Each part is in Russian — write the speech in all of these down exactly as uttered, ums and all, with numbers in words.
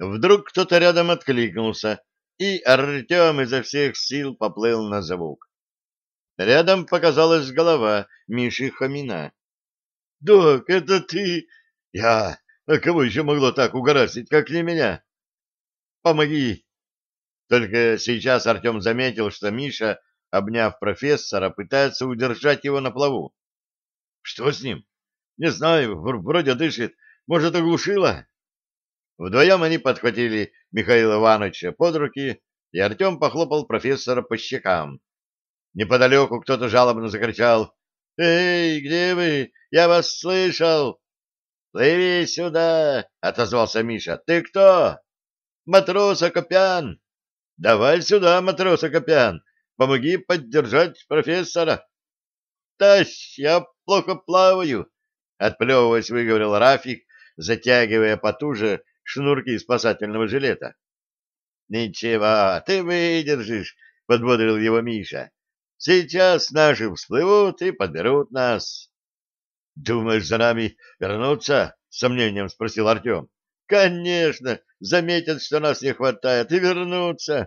Вдруг кто-то рядом откликнулся, и Артем изо всех сил поплыл на звук. Рядом показалась голова Миши Хомина. — Док, это ты? — Я. А кого еще могло так угораздить, как не меня? — Помоги. Только сейчас Артем заметил, что Миша, обняв профессора, пытается удержать его на плаву. — Что с ним? — Не знаю, в- вроде дышит. Может, оглушило? Вдвоем они подхватили Михаила Ивановича под руки, и Артем похлопал профессора по щекам. Неподалеку кто-то жалобно закричал: «Эй, где вы? Я вас слышал!» «Плыви сюда!» — отозвался Миша. «Ты кто?» «Матрос Акопян!» «Давай сюда, матрос Акопян! Помоги поддержать профессора!» «Тащ, я плохо плаваю!» — отплевываясь, выговорил Рафик, затягивая потуже шнурки спасательного жилета. «Ничего, ты выдержишь!» — подбодрил его Миша. «Сейчас наши всплывут и подберут нас». «Думаешь, за нами вернуться?» — с сомнением спросил Артем. «Конечно! Заметят, что нас не хватает, и вернутся!»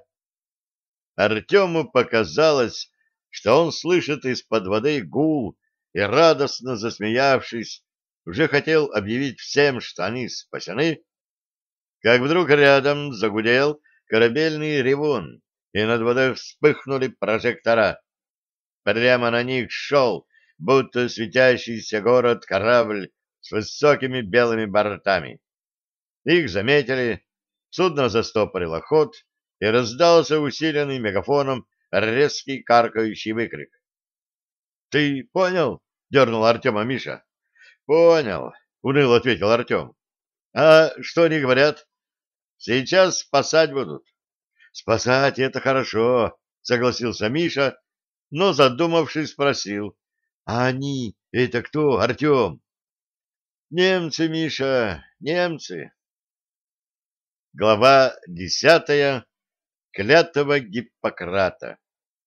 Артему показалось, что он слышит из-под воды гул, и, радостно засмеявшись, уже хотел объявить всем, что они спасены, как вдруг рядом загудел корабельный ревун, и над водой вспыхнули прожектора. Прямо на них шел, будто светящийся город-корабль с высокими белыми бортами. Их заметили, судно застопорило ход, и раздался усиленный мегафоном резкий каркающий выкрик. — Ты понял? — дернул Артема Миша. — Понял, — уныло ответил Артем. — А что они говорят? — Сейчас спасать будут. — Спасать — это хорошо, — согласился Миша, но, задумавшись, спросил. — А они — это кто, Артем? — Немцы, Миша, немцы. Глава десятая. Клятва Гиппократа.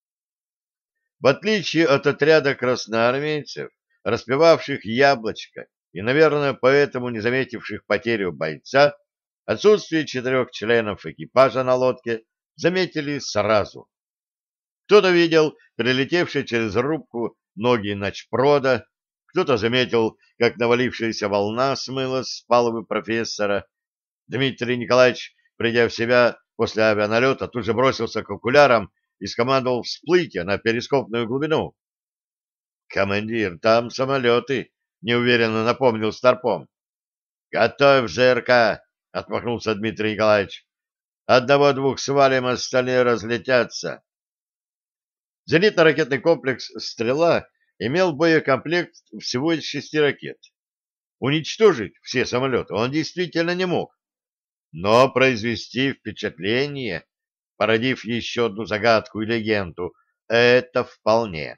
В отличие от отряда красноармейцев, распевавших «Яблочко» и, наверное, поэтому не заметивших потерю бойца, отсутствие четырех членов экипажа на лодке заметили сразу. Кто-то видел прилетевшие через рубку ноги ночпрода, кто-то заметил, как навалившаяся волна смыла с палубы профессора. Дмитрий Николаевич, придя в себя после авианалета, тут же бросился к окулярам и скомандовал всплытие на перископную глубину. «Командир, там самолеты!» — неуверенно напомнил Старпом. «Готовь ЗРК!» — отмахнулся Дмитрий Николаевич. «Одного-двух свалим, остальные разлетятся». Зенитно-ракетный комплекс «Стрела» имел боекомплект всего из шести ракет. Уничтожить все самолеты он действительно не мог, но произвести впечатление, породив еще одну загадку и легенду, это вполне.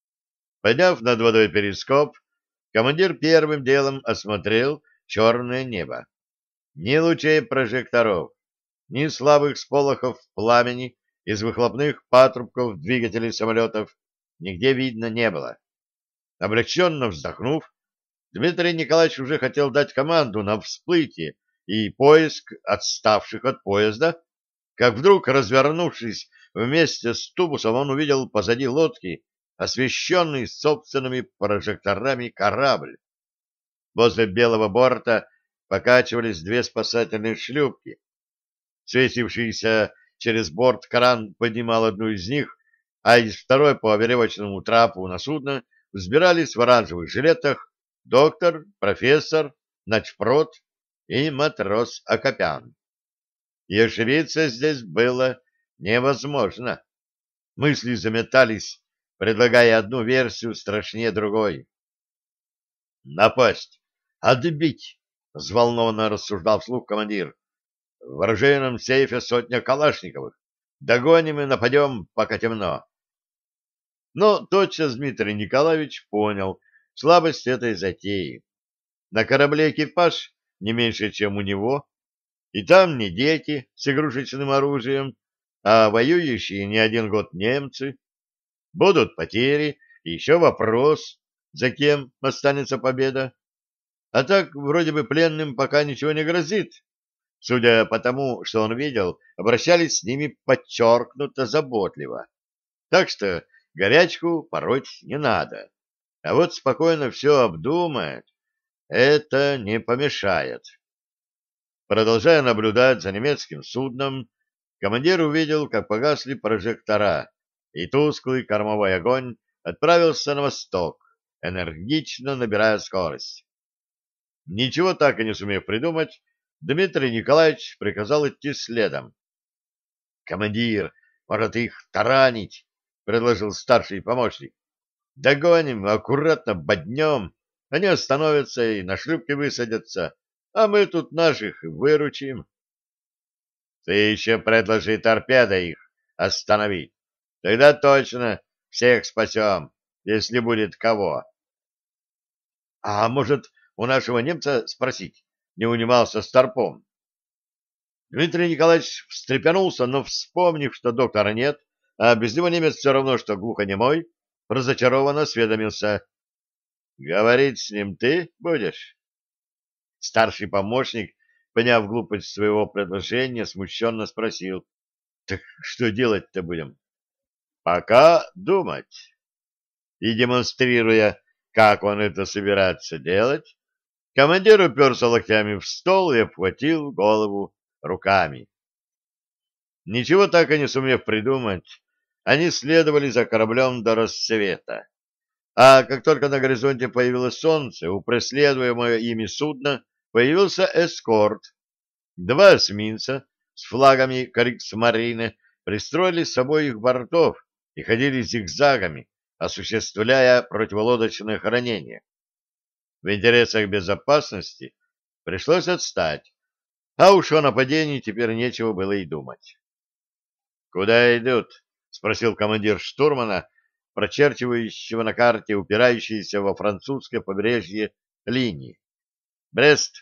Подняв над водой перископ, командир первым делом осмотрел черное небо. Ни лучей прожекторов, ни слабых сполохов пламени из выхлопных патрубков двигателей самолетов нигде видно не было. Облегченно вздохнув, Дмитрий Николаевич уже хотел дать команду на всплытие и поиск отставших от поезда, как вдруг, развернувшись вместе с тубусом, он увидел позади лодки освещенный собственными прожекторами корабль. Возле белого борта покачивались две спасательные шлюпки. Свесившийся через борт кран поднимал одну из них, а из второй по веревочному трапу на судно взбирались в оранжевых жилетах доктор, профессор, начпрод и матрос Акопян. И ошибиться здесь было невозможно. Мысли заметались, предлагая одну версию страшнее другой. «Напасть! Отбить!» — взволнованно рассуждал вслух командир. «В оружейном сейфе сотня калашниковых. Догоним и нападем, пока темно». Но тотчас Дмитрий Николаевич понял слабость этой затеи. На корабле экипаж не меньше, чем у него, и там не дети с игрушечным оружием, а воюющие не один год немцы. Будут потери, и еще вопрос, за кем останется победа. А так, вроде бы, пленным пока ничего не грозит. Судя по тому, что он видел, обращались с ними подчеркнуто заботливо. Так что горячку пороть не надо. А вот спокойно все обдумать — это не помешает. Продолжая наблюдать за немецким судном, командир увидел, как погасли прожектора, и тусклый кормовой огонь отправился на восток, энергично набирая скорость. Ничего так и не сумев придумать, Дмитрий Николаевич приказал идти следом. — Командир, может их таранить? — предложил старший помощник. — Догоним, аккуратно боднем, они остановятся и на шлюпке высадятся, а мы тут наших выручим. — Ты еще предложи торпедой их остановить. Тогда точно всех спасем, если будет кого. — А может, у нашего немца спросить? — не унимался Старпом. Дмитрий Николаевич встрепенулся, но, вспомнив, что доктора нет, а без него немец все равно, что глухонемой, разочарованно осведомился. — Говорить с ним ты будешь? Старший помощник, поняв глупость своего предложения, смущенно спросил. — Так что делать-то будем? — Пока думать. И, демонстрируя, как он это собирается делать, командир уперся локтями в стол и обхватил голову руками. Ничего так и не сумев придумать, они следовали за кораблем до рассвета. А как только на горизонте появилось солнце, у преследуемого ими судна появился эскорт. Два эсминца с флагами Криксмарины пристроили с обоих бортов и ходили зигзагами, осуществляя противолодочное охранение. В интересах безопасности пришлось отстать, а уж о нападении теперь нечего было и думать. — Куда идут? — спросил командир штурмана, прочерчивающего на карте упирающиеся во французское побережье линии. — Брест.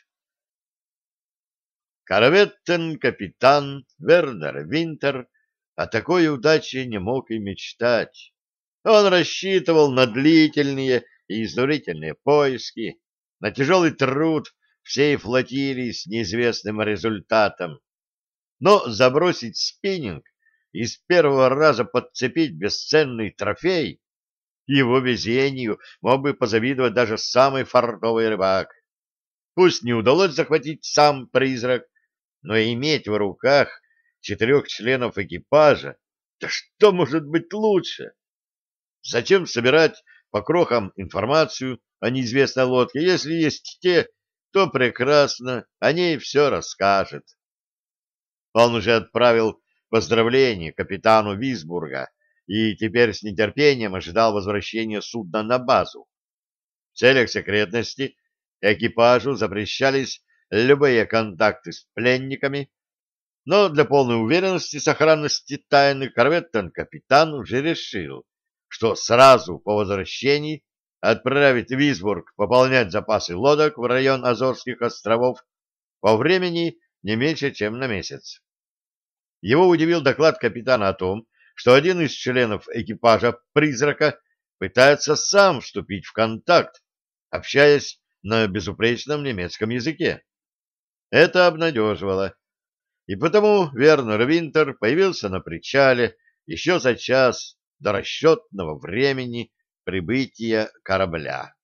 Корветтен-капитан Вернер Винтер о такой удаче не мог и мечтать. Он рассчитывал на длительные и изнурительные поиски, на тяжелый труд всей флотилии с неизвестным результатом. Но забросить спиннинг и с первого раза подцепить бесценный трофей его везению мог бы позавидовать даже самый фартовый рыбак. Пусть не удалось захватить сам призрак, но иметь в руках четырех членов экипажа, да что может быть лучше? Зачем собирать по крохам информацию о неизвестной лодке, если есть те, кто прекрасно о ней все расскажет? Он уже отправил поздравление капитану Висбурга и теперь с нетерпением ожидал возвращения судна на базу. В целях секретности экипажу запрещались любые контакты с пленниками, но для полной уверенности сохранности тайны корветтен-капитан уже решил, что сразу по возвращении отправит Висбург пополнять запасы лодок в район Азорских островов по времени не меньше, чем на месяц. Его удивил доклад капитана о том, что один из членов экипажа «Призрака» пытается сам вступить в контакт, общаясь на безупречном немецком языке. Это обнадеживало, и потому Вернер Винтер появился на причале еще за час до расчетного времени прибытия корабля.